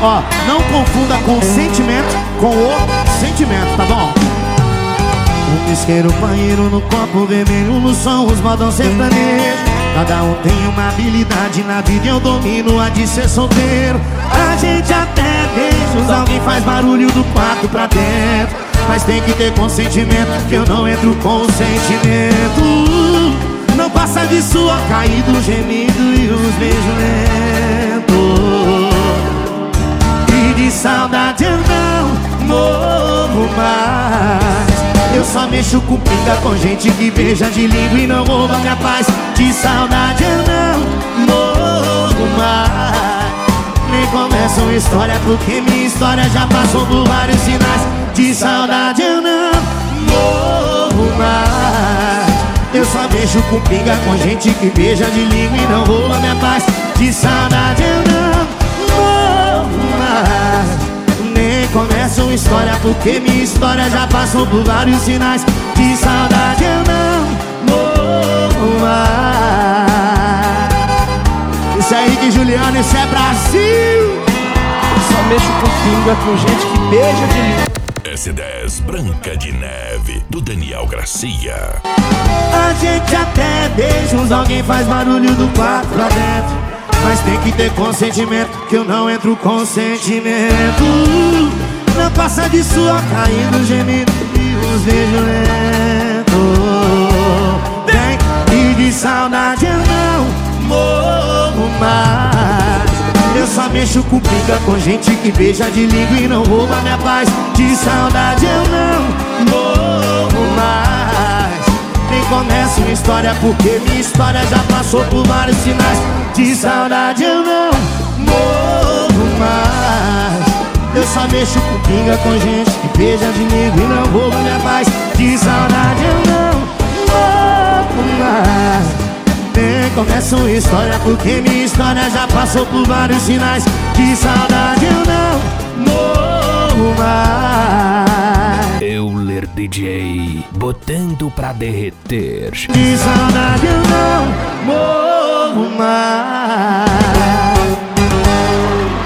Ó, não confunda com o sentimento com o sentimento, tá bom? Um isqueiro, banheiro no copo vermelho, no som, os modão sertanejo. Cada um tem uma habilidade na vida e eu domino a de ser solteiro. A gente até beijos, alguém faz barulho do quarto pra dentro, mas tem que ter consentimento, que eu não entro com sentimento. Não passa de suor caído, gemido e os beijos lentos. E de saudade eu não morro mais. Eu só mexo com pinga com gente que beija de língua e não rouba minha paz. De saudade eu não morro mais. Nem começa uma história porque minha história já passou por vários sinais. De saudade eu não morro mais. Eu só mexo com pinga com gente que beija de língua e não rouba minha paz. De saudade eu não morro mais. Nem começa uma história porque minha história já passou por vários sinais. De saudade eu não morro mais. Isso é Henrique e Juliano, isso é Brasil. Eu só mexo com pinga com gente que beija de língua. S10 Branca de Neve, do Daniel Gracia. A gente até beijos, alguém faz barulho do quarto pra dentro, mas tem que ter consentimento, que eu não entro com sentimento. Não passa de suor caindo, gemido e os beijos lentos. Vem, e de saudade eu não morro mais. Eu só mexo com pinga com gente que beija de língua e não rouba minha paz. De saudade eu não morro mais. Nem começa uma história porque minha história já passou por vários sinais. De saudade eu não morro mais. Eu só mexo com pinga com gente que beija de língua e não rouba minha paz. De saudade eu não morro mais. Nem começa uma história porque minha história já passou por vários sinais. De saudade eu não morro mais. Euler DJ, botando pra derreter. De saudade eu não morro mais.